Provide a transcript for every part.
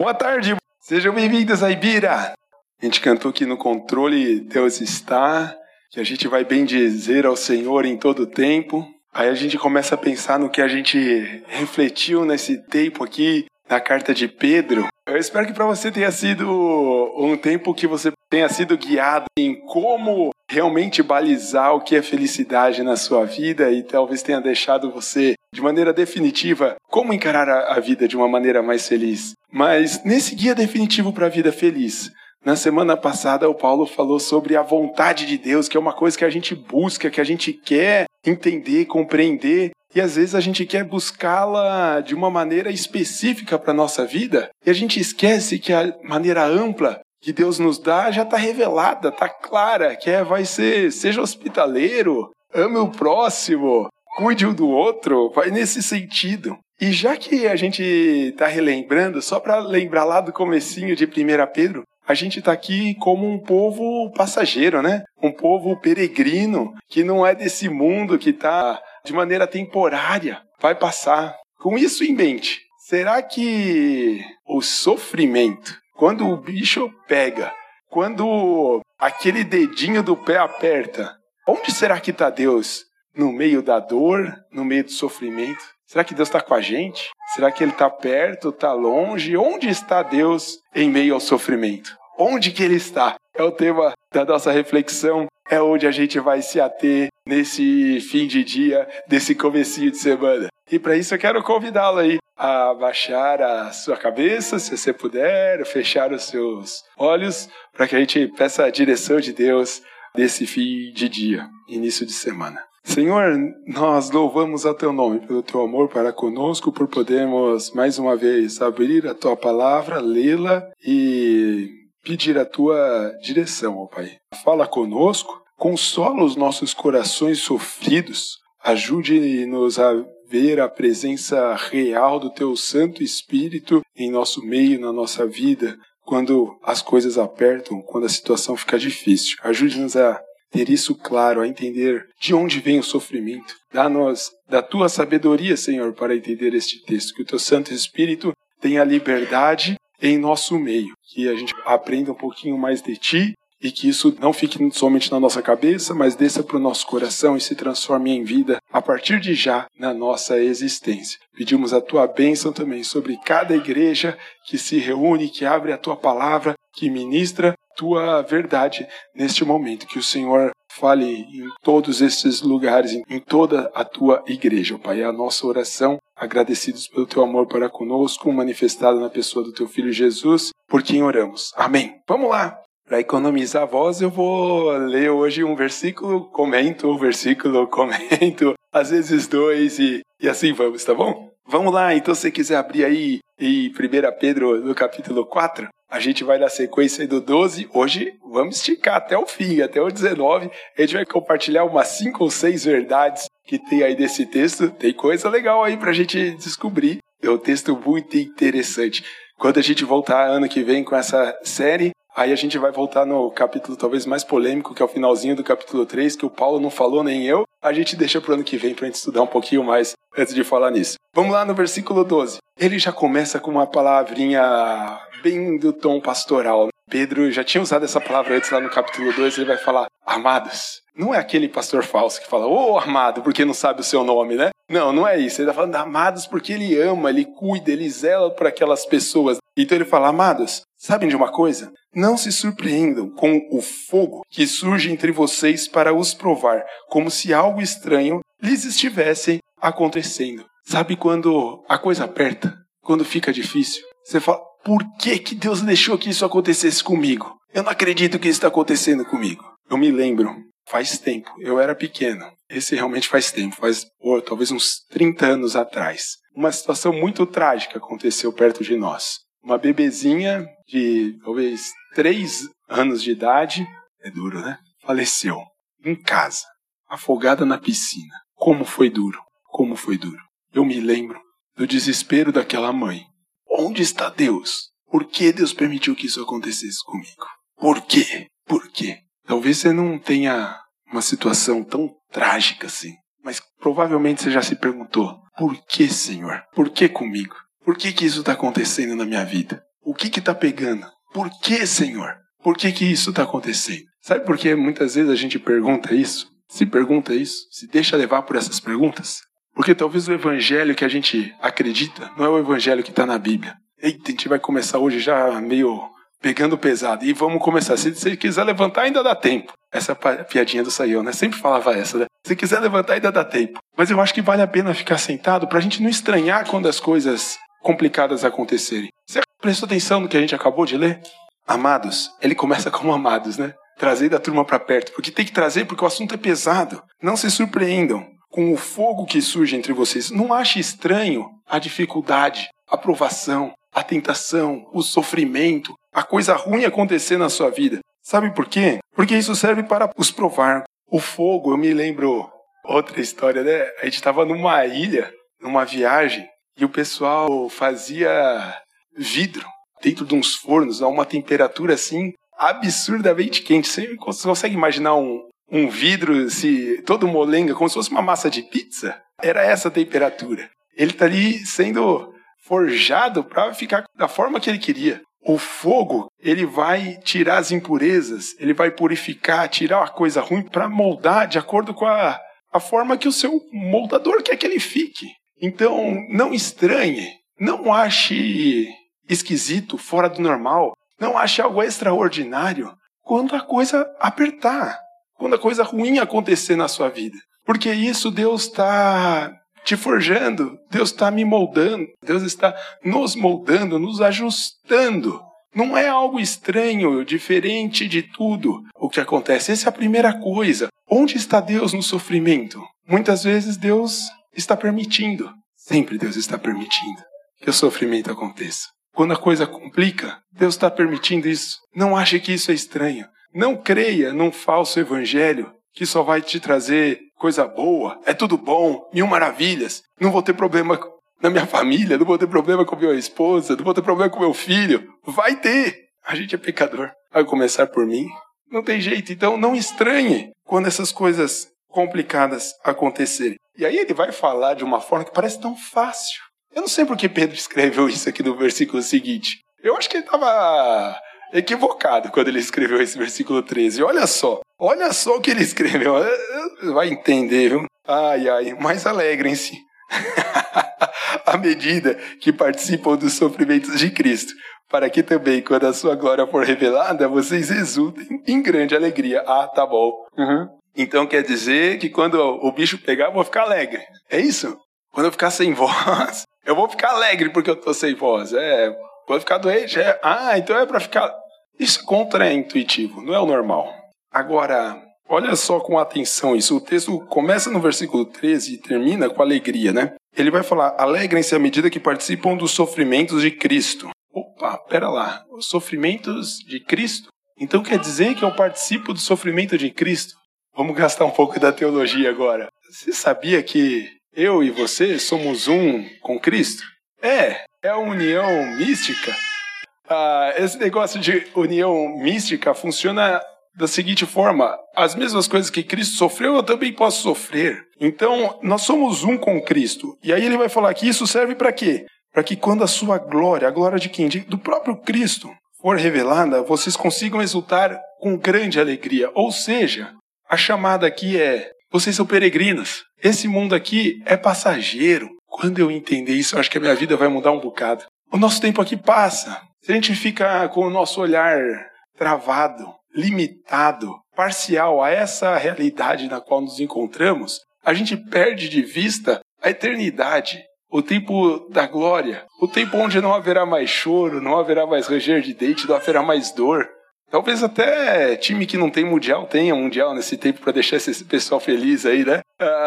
Boa tarde, sejam bem-vindos a Ibira. A gente cantou aqui no controle Deus está, que a gente vai bendizer ao Senhor em todo o tempo. Aí a gente começa a pensar no que a gente refletiu nesse tempo aqui, na carta de Pedro. Eu espero que para você tenha sido um tempo que você tenha sido guiado em como realmente balizar o que é felicidade na sua vida e talvez tenha deixado você, de maneira definitiva, como encarar a vida de uma maneira mais feliz. Mas nesse guia definitivo para a vida feliz, na semana passada o Paulo falou sobre a vontade de Deus, que é uma coisa que a gente busca, que a gente quer entender, compreender, e às vezes a gente quer buscá-la de uma maneira específica para a nossa vida, e a gente esquece que a maneira ampla que Deus nos dá já está revelada, está clara, que vai ser, seja hospitaleiro, ame o próximo, cuide um do outro, vai nesse sentido. E já que a gente está relembrando, só para lembrar lá do comecinho de 1 Pedro, a gente está aqui como um povo passageiro, né? Um povo peregrino, que não é desse mundo, que está de maneira temporária, vai passar. Com isso em mente, será que o sofrimento, quando o bicho pega, quando aquele dedinho do pé aperta, onde será que está Deus? No meio da dor, no meio do sofrimento? Será que Deus está com a gente? Será que Ele está perto, está longe? Onde está Deus em meio ao sofrimento? Onde que Ele está? É o tema da nossa reflexão, é onde a gente vai se ater nesse fim de dia, desse comecinho de semana. E para isso eu quero convidá-lo aí a baixar a sua cabeça, se você puder, fechar os seus olhos, para que a gente peça a direção de Deus nesse fim de dia, início de semana. Senhor, nós louvamos a Teu nome pelo Teu amor para conosco, por podermos mais uma vez abrir a Tua palavra, lê-la e pedir a Tua direção, ó Pai. Fala conosco, consola os nossos corações sofridos, ajude-nos a ver a presença real do Teu Santo Espírito em nosso meio, na nossa vida, quando as coisas apertam, quando a situação fica difícil. Ajude-nos a ter isso claro, a entender de onde vem o sofrimento. Dá-nos da Tua sabedoria, Senhor, para entender este texto. Que o Teu Santo Espírito tenha liberdade em nosso meio. Que a gente aprenda um pouquinho mais de Ti e que isso não fique somente na nossa cabeça, mas desça para o nosso coração e se transforme em vida a partir de já na nossa existência. Pedimos a Tua bênção também sobre cada igreja que se reúne, que abre a Tua palavra, que ministra Tua verdade neste momento. Que o Senhor fale em todos esses lugares, em toda a Tua igreja. Pai, é a nossa oração, agradecidos pelo Teu amor para conosco, manifestado na pessoa do Teu Filho Jesus, por quem oramos. Amém. Vamos lá. Para economizar a voz, eu vou ler hoje um versículo, comento, às vezes dois e assim vamos, tá bom? Vamos lá, então se você quiser abrir aí em 1 Pedro, no capítulo 4, a gente vai na sequência do 12, hoje vamos esticar até o fim, até o 19, a gente vai compartilhar umas 5 ou 6 verdades que tem aí desse texto, tem coisa legal aí pra gente descobrir, é um texto muito interessante. Quando a gente voltar ano que vem com essa série, aí a gente vai voltar no capítulo talvez mais polêmico, que é o finalzinho do capítulo 3, que o Paulo não falou nem eu. A gente deixa pro ano que vem pra gente estudar um pouquinho mais antes de falar nisso. Vamos lá no versículo 12. Ele já começa com uma palavrinha bem do tom pastoral. Pedro já tinha usado essa palavra antes lá no capítulo 2, ele vai falar, amados. Não é aquele pastor falso que fala, ô amado, porque não sabe o seu nome, né? Não, não é isso. Ele está falando amados porque ele ama, ele cuida, ele zela por aquelas pessoas. Então ele fala, amados, sabem de uma coisa? Não se surpreendam com o fogo que surge entre vocês para os provar, como se algo estranho lhes estivesse acontecendo. Sabe quando a coisa aperta? Quando fica difícil? Você fala, por que Deus deixou que isso acontecesse comigo? Eu não acredito que isso está acontecendo comigo. Eu me lembro, faz tempo, eu era pequeno. Esse realmente faz tempo, talvez uns 30 anos atrás. Uma situação muito trágica aconteceu perto de nós. Uma bebezinha de talvez 3 anos de idade, é duro, né? Faleceu em casa, afogada na piscina. Como foi duro, como foi duro. Eu me lembro do desespero daquela mãe. Onde está Deus? Por que Deus permitiu que isso acontecesse comigo? Por quê? Por quê? Talvez você não tenha uma situação tão trágica assim, mas provavelmente você já se perguntou, por que, Senhor? Por que comigo? Por que isso está acontecendo na minha vida? O que está pegando? Por que, Senhor? Por que isso está acontecendo? Sabe por que muitas vezes a gente pergunta isso? Se pergunta isso? Se deixa levar por essas perguntas? Porque talvez o evangelho que a gente acredita não é o evangelho que está na Bíblia. Eita, a gente vai começar hoje já meio pegando pesado. E vamos começar. Se você quiser levantar, ainda dá tempo. Essa piadinha do Saião, né? Sempre falava essa, né? Se quiser levantar, ainda dá tempo. Mas eu acho que vale a pena ficar sentado para a gente não estranhar quando as coisas complicadas acontecerem. Você prestou atenção no que a gente acabou de ler? Amados, ele começa como amados, né? Trazer a turma para perto. Porque tem que trazer porque o assunto é pesado. Não se surpreendam com o fogo que surge entre vocês. Não ache estranho a dificuldade, a provação, a tentação, o sofrimento, a coisa ruim acontecer na sua vida. Sabe por quê? Porque isso serve para os provar. O fogo, eu me lembro outra história, né? A gente estava numa ilha, numa viagem, e o pessoal fazia vidro dentro de uns fornos a uma temperatura assim absurdamente quente. Você consegue imaginar um vidro todo molenga, como se fosse uma massa de pizza? Era essa a temperatura. Ele está ali sendo forjado para ficar da forma que ele queria. O fogo, ele vai tirar as impurezas, ele vai purificar, tirar a coisa ruim para moldar de acordo com a forma que o seu moldador quer que ele fique. Então, não estranhe, não ache esquisito, fora do normal, não ache algo extraordinário quando a coisa apertar, quando a coisa ruim acontecer na sua vida. Porque isso Deus está te forjando, Deus está me moldando, Deus está nos moldando, nos ajustando. Não é algo estranho, diferente de tudo o que acontece. Essa é a primeira coisa. Onde está Deus no sofrimento? Muitas vezes Deus está permitindo. Sempre Deus está permitindo que o sofrimento aconteça. Quando a coisa complica, Deus está permitindo isso. Não ache que isso é estranho. Não creia num falso evangelho que só vai te trazer coisa boa, é tudo bom, 1000 maravilhas. Não vou ter problema na minha família, não vou ter problema com minha esposa, não vou ter problema com meu filho. Vai ter! A gente é pecador. Vai começar por mim. Não tem jeito. Então não estranhe quando essas coisas complicadas acontecerem. E aí ele vai falar de uma forma que parece tão fácil. Eu não sei por que Pedro escreveu isso aqui no versículo seguinte. Eu acho que ele estava equivocado quando ele escreveu esse versículo 13. Olha só o que ele escreveu. Vai entender, viu? Ai, mas alegrem-se à medida que participam dos sofrimentos de Cristo, para que também, quando a sua glória for revelada, vocês exultem em grande alegria. Tá bom. Então quer dizer que quando o bicho pegar, eu vou ficar alegre. É isso? Quando eu ficar sem voz, eu vou ficar alegre porque eu tô sem voz. Quando eu ficar doente, então é para ficar... Isso é contra-intuitivo, não é o normal. Agora, olha só com atenção isso. O texto começa no versículo 13 e termina com alegria, né? Ele vai falar, alegrem-se à medida que participam dos sofrimentos de Cristo. Opa, pera lá. Os sofrimentos de Cristo? Então quer dizer que eu participo do sofrimento de Cristo? Vamos gastar um pouco da teologia agora. Você sabia que eu e você somos um com Cristo? É a união mística. Esse negócio de união mística funciona da seguinte forma. As mesmas coisas que Cristo sofreu, eu também posso sofrer. Então, nós somos um com Cristo. E aí ele vai falar que isso serve para quê? Para que quando a sua glória, a glória de quem? Do próprio Cristo, for revelada, vocês consigam exultar com grande alegria. Ou seja, a chamada aqui é, vocês são peregrinos. Esse mundo aqui é passageiro. Quando eu entender isso, eu acho que a minha vida vai mudar um bocado. O nosso tempo aqui passa. Se a gente fica com o nosso olhar travado, limitado, parcial a essa realidade na qual nos encontramos, a gente perde de vista a eternidade, o tempo da glória, o tempo onde não haverá mais choro, não haverá mais ranger de dente, não haverá mais dor. Talvez até time que não tem mundial tenha mundial nesse tempo para deixar esse pessoal feliz aí, né?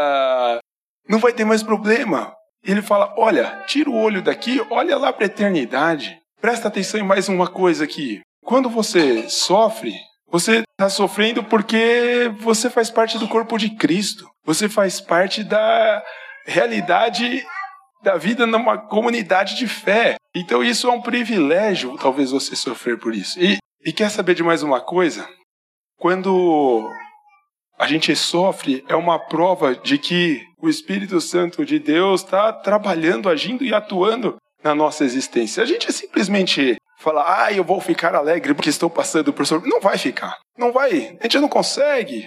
Não vai ter mais problema. Ele fala, olha, tira o olho daqui, olha lá para a eternidade. Presta atenção em mais uma coisa aqui. Quando você sofre, você está sofrendo porque você faz parte do corpo de Cristo. Você faz parte da realidade da vida numa comunidade de fé. Então isso é um privilégio, talvez você sofrer por isso. E quer saber de mais uma coisa? Quando a gente sofre, é uma prova de que o Espírito Santo de Deus está trabalhando, agindo e atuando na nossa existência. A gente simplesmente falar, eu vou ficar alegre porque estou passando por sofrimento. Não vai ficar. Não vai. A gente não consegue.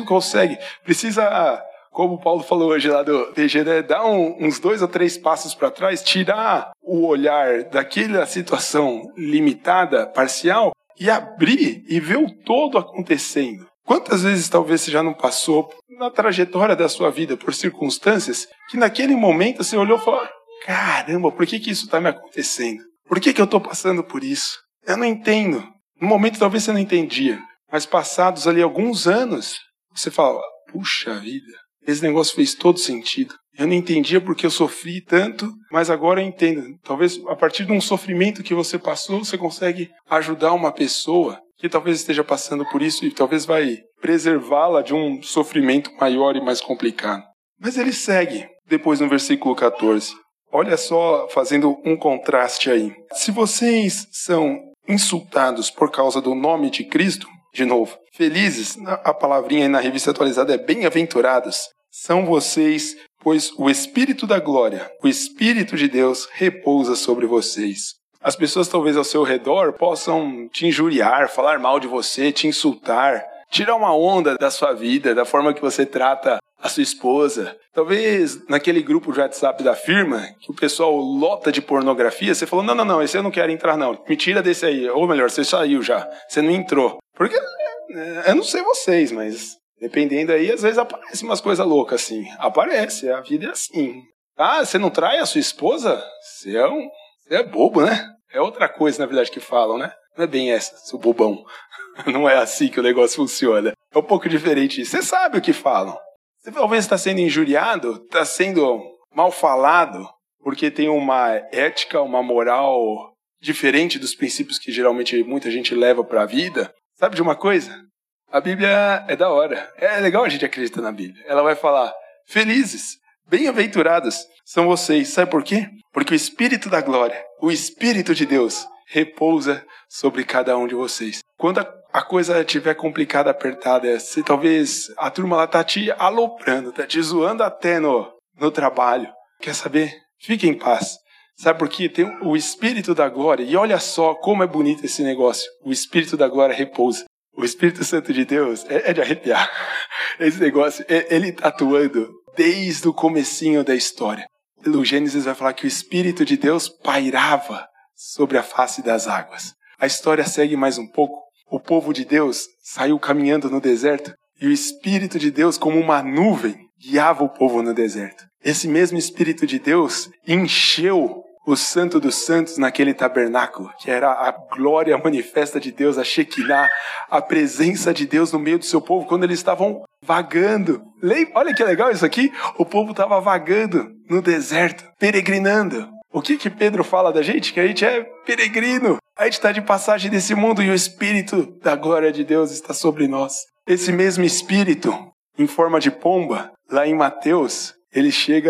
Precisa, como o Paulo falou hoje lá do PG, né, dar uns 2 ou 3 passos para trás, tirar o olhar daquela situação limitada, parcial, e abrir e ver o todo acontecendo. Quantas vezes talvez você já não passou na trajetória da sua vida por circunstâncias que naquele momento você olhou e falou, caramba, por que isso está me acontecendo? Por que eu estou passando por isso? Eu não entendo. No momento talvez você não entendia, mas passados ali alguns anos, você fala, puxa vida, esse negócio fez todo sentido. Eu não entendia porque eu sofri tanto, mas agora eu entendo. Talvez a partir de um sofrimento que você passou, você consegue ajudar uma pessoa que talvez esteja passando por isso e talvez vai preservá-la de um sofrimento maior e mais complicado. Mas ele segue depois no versículo 14. Olha só, fazendo um contraste aí. Se vocês são insultados por causa do nome de Cristo, de novo, felizes, a palavrinha aí na revista atualizada é bem-aventurados, são vocês, pois o Espírito da glória, o Espírito de Deus, repousa sobre vocês. As pessoas talvez ao seu redor possam te injuriar, falar mal de você, te insultar, tirar uma onda da sua vida, da forma que você trata a sua esposa. Talvez naquele grupo de WhatsApp da firma, que o pessoal lota de pornografia, você falou, não, esse eu não quero entrar não, me tira desse aí. Ou melhor, você saiu já, você não entrou. Porque, eu não sei vocês, mas dependendo aí, às vezes aparecem umas coisas loucas assim. Aparece, a vida é assim. Você não trai a sua esposa? Você é bobo, né? É outra coisa, na verdade, que falam, né? Não é bem essa, seu bobão. Não é assim que o negócio funciona. É um pouco diferente disso. Você sabe o que falam. Você talvez está sendo injuriado, está sendo mal falado, porque tem uma ética, uma moral diferente dos princípios que geralmente muita gente leva para a vida. Sabe de uma coisa? A Bíblia é da hora. É legal a gente acreditar na Bíblia. Ela vai falar, felizes, bem-aventurados são vocês. Sabe por quê? Porque o Espírito da glória, o Espírito de Deus, repousa sobre cada um de vocês. Quando a coisa estiver complicada, apertada, se talvez a turma lá está te aloprando, está te zoando até no trabalho. Quer saber? Fique em paz. Sabe por quê? Tem o Espírito da glória. E olha só como é bonito esse negócio. O Espírito da glória repousa. O Espírito Santo de Deus é de arrepiar. Esse negócio, ele está atuando desde o comecinho da história. O Gênesis vai falar que o Espírito de Deus pairava sobre a face das águas. A história segue mais um pouco. O povo de Deus saiu caminhando no deserto e o Espírito de Deus, como uma nuvem, guiava o povo no deserto. Esse mesmo Espírito de Deus encheu o Santo dos Santos naquele tabernáculo, que era a glória manifesta de Deus, a Shekinah, a presença de Deus no meio do seu povo, quando eles estavam vagando. Olha que legal isso aqui, o povo estava vagando no deserto, peregrinando. O que Pedro fala da gente? Que a gente é peregrino, a gente está de passagem desse mundo e o Espírito da glória de Deus está sobre nós. Esse mesmo Espírito, em forma de pomba, lá em Mateus, ele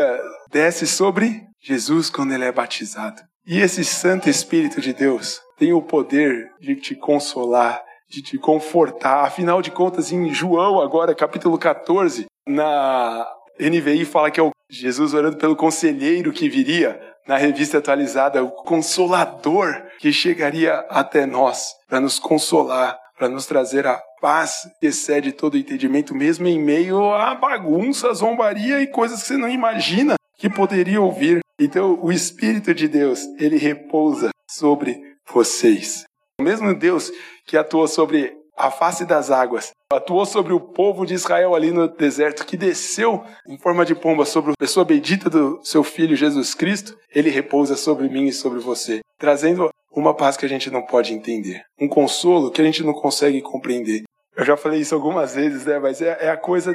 desce sobre Jesus quando ele é batizado. E esse Santo Espírito de Deus tem o poder de te consolar, de te confortar. Afinal de contas, em João, agora, capítulo 14, na NVI fala que é o Jesus orando pelo conselheiro que viria. Na revista atualizada, o Consolador que chegaria até nós para nos consolar, para nos trazer a paz que excede todo entendimento, mesmo em meio a bagunça, zombaria e coisas que você não imagina que poderia ouvir. Então, o Espírito de Deus, ele repousa sobre vocês. O mesmo Deus que atuou sobre a face das águas, atuou sobre o povo de Israel ali no deserto, que desceu em forma de pomba sobre a pessoa bendita do seu Filho Jesus Cristo, ele repousa sobre mim e sobre você, trazendo uma paz que a gente não pode entender, um consolo que a gente não consegue compreender. Eu já falei isso algumas vezes, né? Mas é a coisa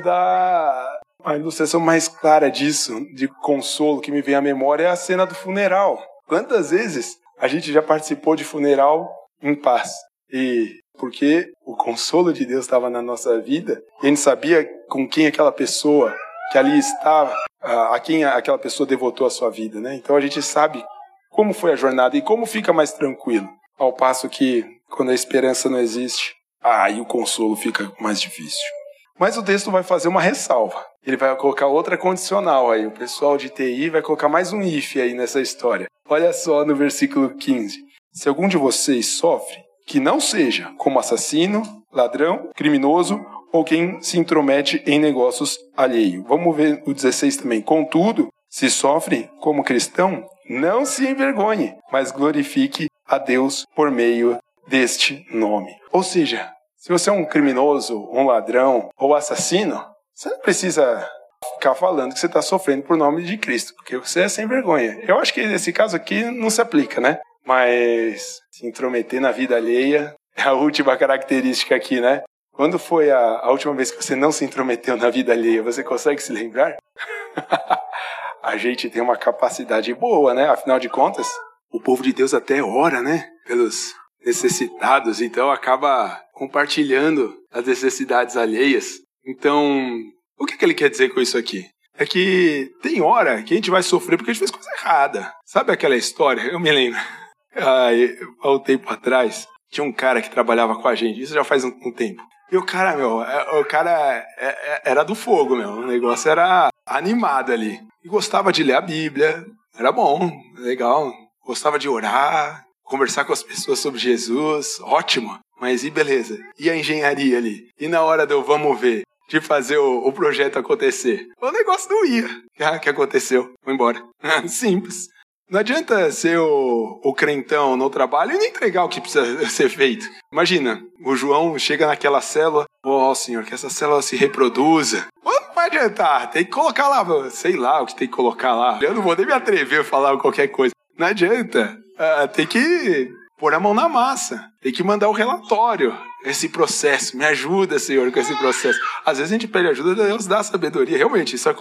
a ilustração mais clara disso, de consolo, que me vem à memória, é a cena do funeral. Quantas vezes a gente já participou de funeral em paz? E porque o consolo de Deus estava na nossa vida, e a gente sabia com quem aquela pessoa que ali estava, a quem aquela pessoa devotou a sua vida, né? Então a gente sabe como foi a jornada e como fica mais tranquilo. Ao passo que, quando a esperança não existe, aí o consolo fica mais difícil. Mas o texto vai fazer uma ressalva. Ele vai colocar outra condicional aí. O pessoal de TI vai colocar mais um if aí nessa história. Olha só no versículo 15. se algum de vocês sofre, que não seja como assassino, ladrão, criminoso ou quem se intromete em negócios alheios. Vamos ver o 16 também. Contudo, se sofre como cristão, não se envergonhe, mas glorifique a Deus por meio deste nome. Ou seja, se você é um criminoso, um ladrão ou assassino, você não precisa ficar falando que você está sofrendo por nome de Cristo, porque você é sem vergonha. Eu acho que nesse caso aqui não se aplica, né? Mas se intrometer na vida alheia é a última característica aqui, né? Quando foi a última vez que você não se intrometeu na vida alheia? Você consegue se lembrar? A gente tem uma capacidade boa, né? Afinal de contas, o povo de Deus até ora, né? Pelos necessitados, então acaba compartilhando as necessidades alheias. Então, o que ele quer dizer com isso aqui? É que tem hora que a gente vai sofrer porque a gente fez coisa errada. Sabe aquela história? Eu me lembro. Há um tempo atrás, tinha um cara que trabalhava com a gente. Isso já faz um tempo. E o cara, era do fogo, O negócio era animado ali. E gostava de ler a Bíblia. Era bom, legal. Gostava de orar, conversar com as pessoas sobre Jesus. Ótimo. Mas e beleza? E a engenharia ali? E na hora do vamos ver, de fazer o projeto acontecer? O negócio não ia. O que aconteceu? Vou embora. Simples. Não adianta ser o crentão no trabalho e não entregar o que precisa ser feito. Imagina, o João chega naquela célula, Senhor, que essa célula se reproduza. Não vai adiantar, tem que colocar lá, sei lá o que tem que colocar lá. Eu não vou nem me atrever a falar qualquer coisa. Não adianta, tem que pôr a mão na massa, tem que mandar o relatório. Esse processo, me ajuda, Senhor, com esse processo. Às vezes a gente pede ajuda, Deus dá sabedoria. Realmente, isso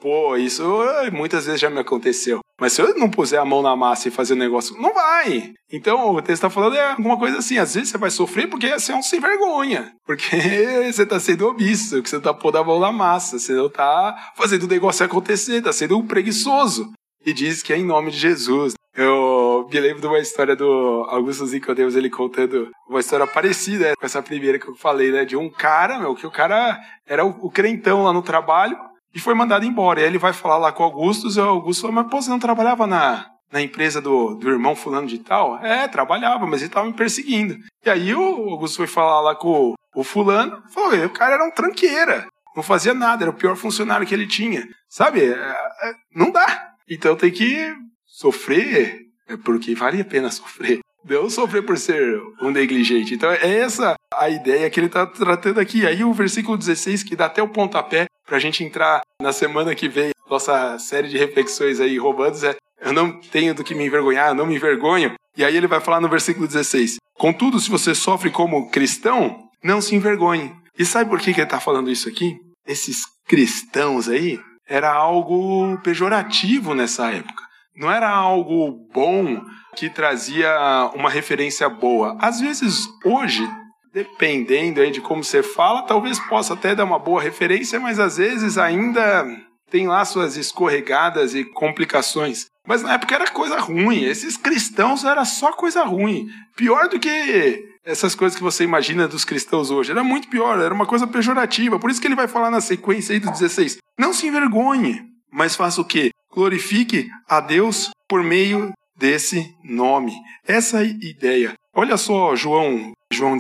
muitas vezes já me aconteceu. Mas se eu não puser a mão na massa e fazer o negócio, não vai. Então, o texto está falando alguma coisa assim. Às vezes você vai sofrer porque você é um sem vergonha. Porque você está sendo omisso, que você está pondo a mão na massa. Você não está fazendo o negócio acontecer, está sendo um preguiçoso. E diz que é em nome de Jesus. Eu me lembro de uma história do Augusto Nicodemus, ele contando uma história parecida com essa primeira que eu falei, né? De um cara, que o cara era o crentão lá no trabalho e foi mandado embora. E aí ele vai falar lá com o Augusto, e o Augusto falou, mas pô, você não trabalhava na empresa do irmão fulano de tal? Trabalhava, mas ele estava me perseguindo. E aí o Augusto foi falar lá com o fulano, falou, o cara era um tranqueira, não fazia nada, era o pior funcionário que ele tinha. Sabe? Não dá. Então tem que sofrer, porque vale a pena sofrer. Não sofrer por ser um negligente. Então é essa a ideia que ele está tratando aqui. Aí o versículo 16, que dá até o pontapé para a gente entrar na semana que vem. Nossa série de reflexões aí, Romanos, eu não tenho do que me envergonhar, eu não me envergonho. E aí ele vai falar no versículo 16. Contudo, se você sofre como cristão, não se envergonhe. E sabe por que ele está falando isso aqui? Esses cristãos aí, era algo pejorativo nessa época. Não era algo bom que trazia uma referência boa. Às vezes, hoje, dependendo aí de como você fala, talvez possa até dar uma boa referência, mas às vezes ainda tem lá suas escorregadas e complicações. Mas na época era coisa ruim. Esses cristãos era só coisa ruim. Pior do que essas coisas que você imagina dos cristãos hoje. Era muito pior, era uma coisa pejorativa. Por isso que ele vai falar na sequência aí do 16. Não se envergonhe, mas faça o quê? Glorifique a Deus por meio desse nome. Essa é a ideia. Olha só João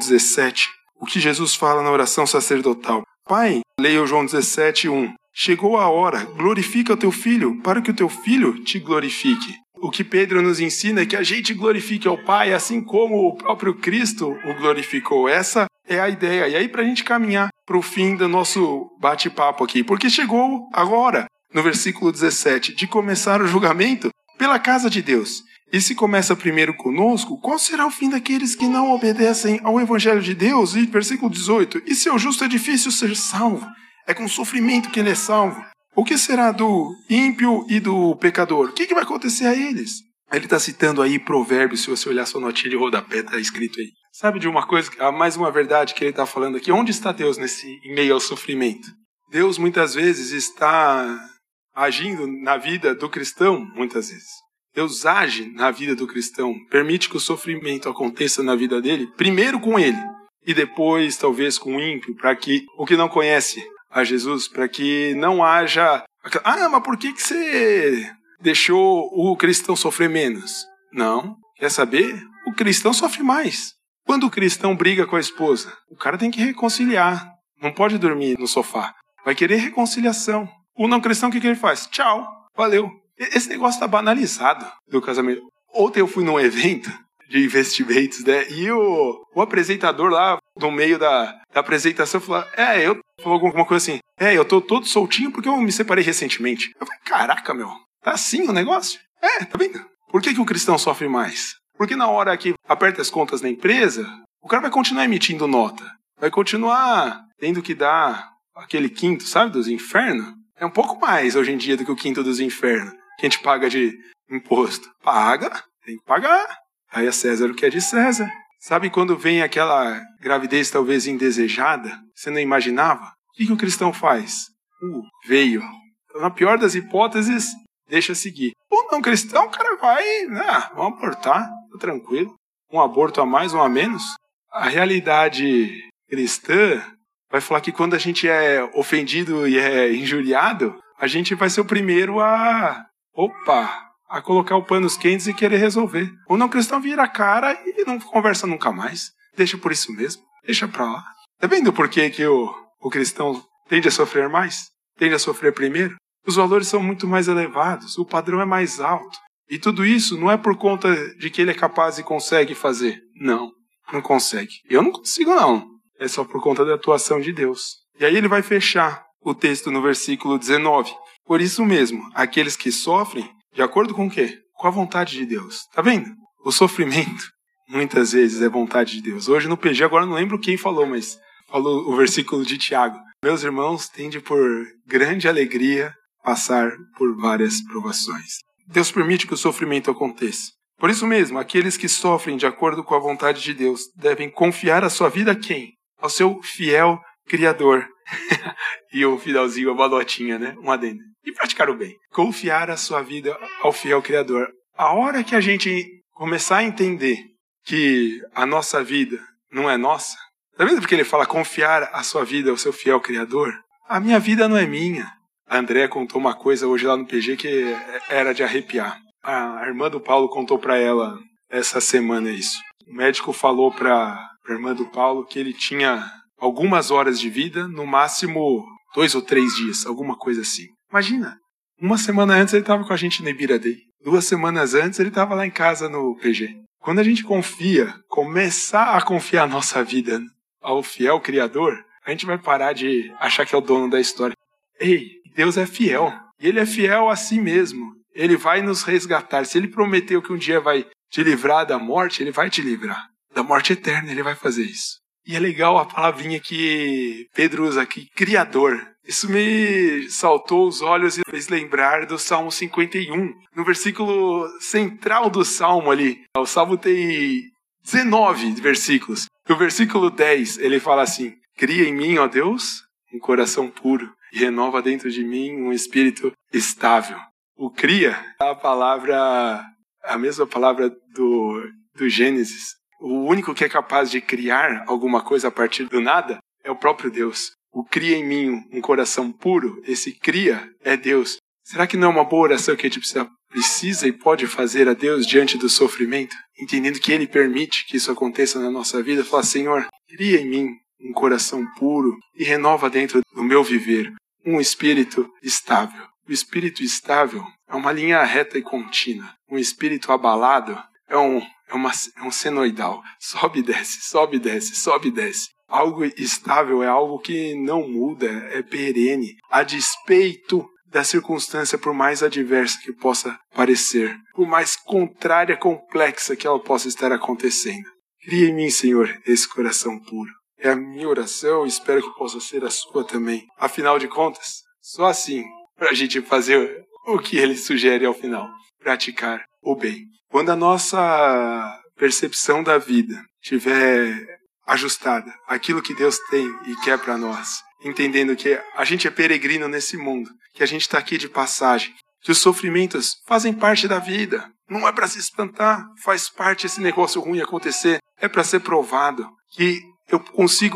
17, o que Jesus fala na oração sacerdotal. Pai, leia o João 17, 1. Chegou a hora, glorifica o teu filho, para que o teu filho te glorifique. O que Pedro nos ensina é que a gente glorifique ao Pai, assim como o próprio Cristo o glorificou. Essa é a ideia. E aí, para a gente caminhar para o fim do nosso bate-papo aqui, porque chegou agora, no versículo 17, de começar o julgamento pela casa de Deus. E se começa primeiro conosco, qual será o fim daqueles que não obedecem ao Evangelho de Deus? E versículo 18, e se o justo é difícil ser salvo? É com sofrimento que ele é salvo. O que será do ímpio e do pecador? O que vai acontecer a eles? Ele está citando aí Provérbios, se você olhar sua notinha de rodapé, está escrito aí. Sabe de uma coisa, mais uma verdade que ele está falando aqui? Onde está Deus em meio ao sofrimento? Deus muitas vezes está agindo na vida do cristão, muitas vezes. Deus age na vida do cristão, permite que o sofrimento aconteça na vida dele, primeiro com ele, e depois talvez com o ímpio, para que o que não conhece a Jesus, para que não haja... mas por que você deixou o cristão sofrer menos? Não. Quer saber? o cristão sofre mais. Quando o cristão briga com a esposa, o cara tem que reconciliar. Não pode dormir no sofá. Vai querer reconciliação. O não cristão, o que ele faz? Tchau, valeu. Esse negócio tá banalizado do casamento. Ontem eu fui num evento de investimentos, né? E o apresentador lá, no meio da apresentação, falou, falou alguma coisa assim, eu tô todo soltinho porque eu me separei recentemente. Eu falei, caraca, meu, tá assim o negócio? Tá vendo? Por que o cristão sofre mais? Porque na hora que aperta as contas na empresa, o cara vai continuar emitindo nota. Vai continuar tendo que dar aquele quinto, sabe, dos infernos. É um pouco mais hoje em dia do que o quinto dos infernos que a gente paga de imposto. Paga, tem que pagar. Aí a César o que é de César. Sabe quando vem aquela gravidez talvez indesejada? Você não imaginava? O que o cristão faz? Veio. Então, na pior das hipóteses, deixa seguir. Ou não cristão, o cara vai, vamos abortar, tá tranquilo. Um aborto a mais, um a menos. A realidade cristã vai falar que quando a gente é ofendido e é injuriado, a gente vai ser o primeiro a colocar o panos quentes e querer resolver. O não cristão vira a cara e não conversa nunca mais. Deixa por isso mesmo. Deixa pra lá. Tá vendo por que o cristão tende a sofrer mais? Tende a sofrer primeiro? Os valores são muito mais elevados. O padrão é mais alto. E tudo isso não é por conta de que ele é capaz e consegue fazer. Não consegue. Eu não consigo, não. É só por conta da atuação de Deus. E aí ele vai fechar o texto no versículo 19. Por isso mesmo, aqueles que sofrem, de acordo com o quê? Com a vontade de Deus. Tá vendo? O sofrimento, muitas vezes, é vontade de Deus. Hoje no PG, agora não lembro quem falou, mas falou o versículo de Tiago. Meus irmãos, tende por grande alegria passar por várias provações. Deus permite que o sofrimento aconteça. Por isso mesmo, aqueles que sofrem de acordo com a vontade de Deus devem confiar a sua vida a quem? Ao seu fiel Criador. E o finalzinho, a balotinha, né? Um adendo. E praticar o bem. Confiar a sua vida ao fiel Criador. A hora que a gente começar a entender que a nossa vida não é nossa, tá vendo porque ele fala confiar a sua vida ao seu fiel Criador? A minha vida não é minha. A Andréa contou uma coisa hoje lá no PG que era de arrepiar. A irmã do Paulo contou pra ela essa semana isso. O médico falou pra irmã do Paulo que ele tinha algumas horas de vida, no máximo 2 ou 3 dias, alguma coisa assim. Imagina, uma semana antes ele estava com a gente na Ibira Day. 2 semanas antes ele estava lá em casa no PG. Quando a gente começar a confiar a nossa vida ao fiel Criador, a gente vai parar de achar que é o dono da história. Ei, Deus é fiel. E Ele é fiel a si mesmo. Ele vai nos resgatar. Se Ele prometeu que um dia vai te livrar da morte, Ele vai te livrar. Da morte eterna, Ele vai fazer isso. E é legal a palavrinha que Pedro usa aqui, Criador. Isso me saltou os olhos e fez lembrar do Salmo 51. No versículo central do Salmo ali, o Salmo tem 19 versículos. No versículo 10, ele fala assim, cria em mim, ó Deus, um coração puro e renova dentro de mim um espírito estável. O cria é a mesma palavra do Gênesis. O único que é capaz de criar alguma coisa a partir do nada é o próprio Deus. O cria em mim um coração puro, esse cria é Deus. Será que não é uma boa oração que a gente precisa e pode fazer a Deus diante do sofrimento? Entendendo que Ele permite que isso aconteça na nossa vida. Fala, Senhor, cria em mim um coração puro e renova dentro do meu viver um espírito estável. O espírito estável é uma linha reta e contínua. Um espírito abalado é um senoidal. Sobe e desce, sobe e desce, sobe e desce. Algo estável é algo que não muda, é perene, a despeito da circunstância, por mais adversa que possa parecer, por mais contrária, complexa que ela possa estar acontecendo. Cria em mim, Senhor, esse coração puro. É a minha oração e espero que possa ser a sua também. Afinal de contas, só assim, para a gente fazer o que ele sugere ao final, praticar o bem. Quando a nossa percepção da vida estiver ajustada àquilo que Deus tem e quer para nós, entendendo que a gente é peregrino nesse mundo, que a gente está aqui de passagem, que os sofrimentos fazem parte da vida, não é para se espantar, faz parte esse negócio ruim acontecer, é para ser provado, que eu consigo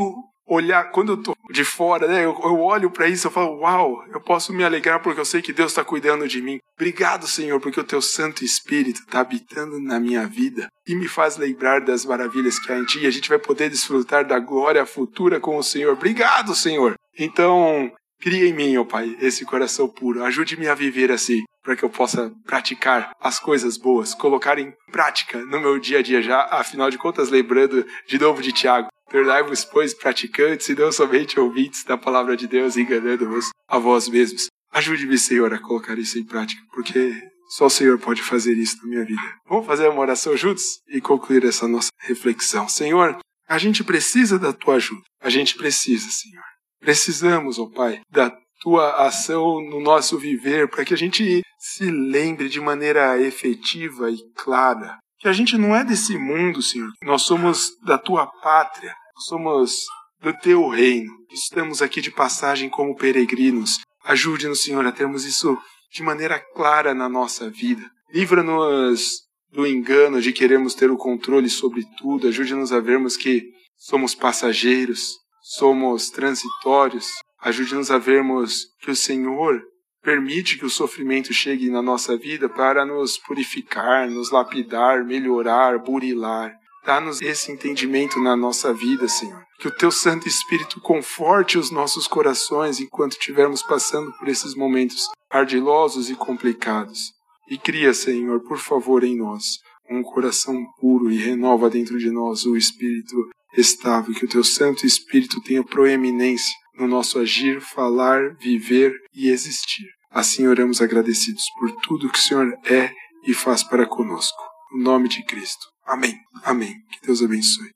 olhar, quando eu tô de fora, né, eu olho para isso, eu falo, uau, eu posso me alegrar porque eu sei que Deus está cuidando de mim. Obrigado, Senhor, porque o Teu Santo Espírito está habitando na minha vida e me faz lembrar das maravilhas que há em Ti, e a gente vai poder desfrutar da glória futura com o Senhor. Obrigado, Senhor. Então, cria em mim, ó Pai, esse coração puro. Ajude-me a viver assim, para que eu possa praticar as coisas boas, colocar em prática no meu dia a dia já, afinal de contas, lembrando de novo de Tiago. Tornai-vos, pois, praticantes e não somente ouvintes da palavra de Deus, enganando-vos a vós mesmos. Ajude-me, Senhor, a colocar isso em prática, porque só o Senhor pode fazer isso na minha vida. Vamos fazer uma oração juntos e concluir essa nossa reflexão. Senhor, a gente precisa da Tua ajuda. A gente precisa, Senhor. Precisamos, ó Pai, da Tua ação no nosso viver, para que a gente se lembre de maneira efetiva e clara que a gente não é desse mundo, Senhor. Nós somos da Tua pátria, somos do Teu reino. Estamos aqui de passagem como peregrinos. Ajude-nos, Senhor, a termos isso de maneira clara na nossa vida. Livra-nos do engano de querermos ter o controle sobre tudo. Ajude-nos a vermos que somos passageiros, somos transitórios. Ajude-nos a vermos que o Senhor permite que o sofrimento chegue na nossa vida para nos purificar, nos lapidar, melhorar, burilar. Dá-nos esse entendimento na nossa vida, Senhor. Que o Teu Santo Espírito conforte os nossos corações enquanto estivermos passando por esses momentos ardilosos e complicados. E cria, Senhor, por favor, em nós, um coração puro e renova dentro de nós o Espírito estável. Que o Teu Santo Espírito tenha proeminência no nosso agir, falar, viver e existir. Assim oramos agradecidos por tudo que o Senhor é e faz para conosco. No nome de Cristo. Amém. Amém. Que Deus abençoe.